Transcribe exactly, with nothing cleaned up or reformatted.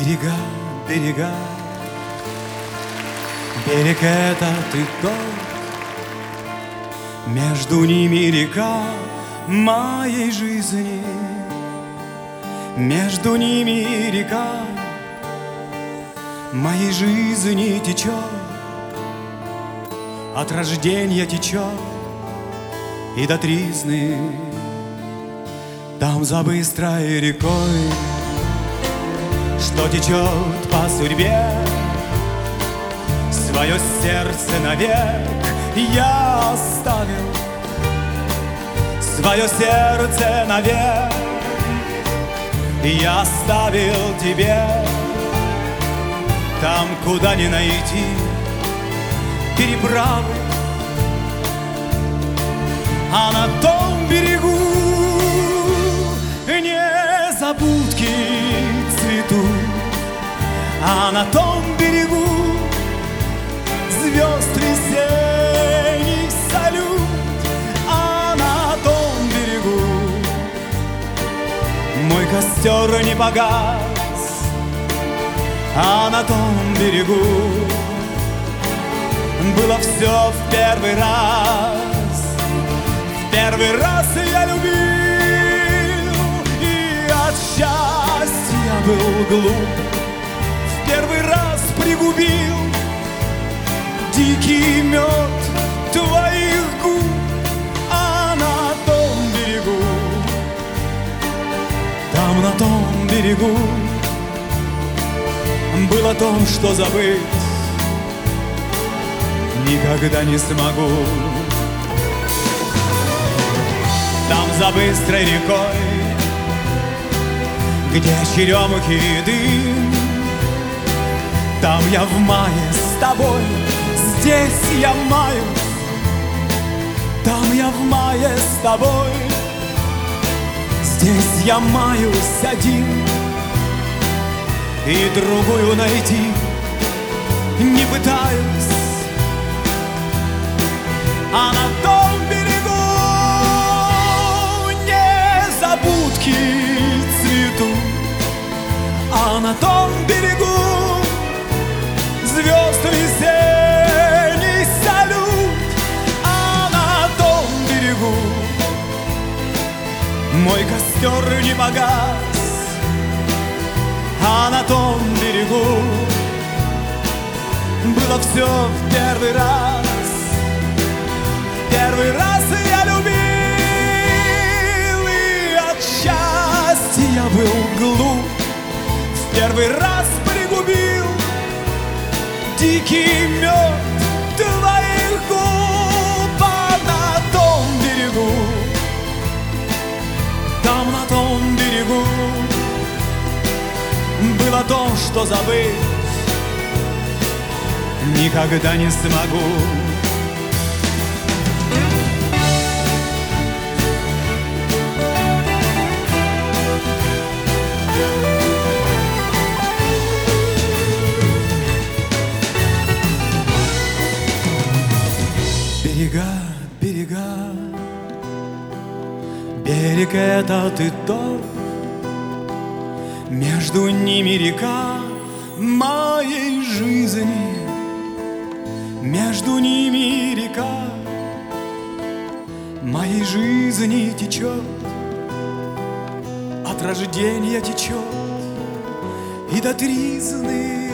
Берега, берега, берег это ты тот, между ними река моей жизни, между ними река моей жизни течет, от рождения течет и до тризны. Там за быстрой рекой, что течет по судьбе, свое сердце навек я оставил, свое сердце навек я оставил тебе. Там, куда не найти переправы, а на том берегу незабудки цветут, а на том берегу звезд весенний салют, а на том берегу мой костер не погас, а на том берегу было все в первый раз. В первый раз я любил, и от счастья был глуп. В первый раз пригубил дикий мед твоих губ, а на том берегу, там на том берегу было то, что забыть никогда не смогу. Там за быстрой рекой, где черемухи и дым, там я в мае с тобой, здесь я маюсь. Там я в мае с тобой, здесь я маюсь один, и другую найти не пытаюсь. А на том берегу незабудки цветут, а на том берегу звезд весенний салют, а на том берегу мой костер не погас, а на том берегу было все в первый раз. Первый раз я любил, и от счастья я был глуп. В первый раз пригубил дикий мед твоих губ, а на том берегу, там на том берегу было то, что забыть никогда не смогу. Берега, берега, берег это ты тот, между ними река моей жизни, между ними река моей жизни течет, от рождения течет и до тризны.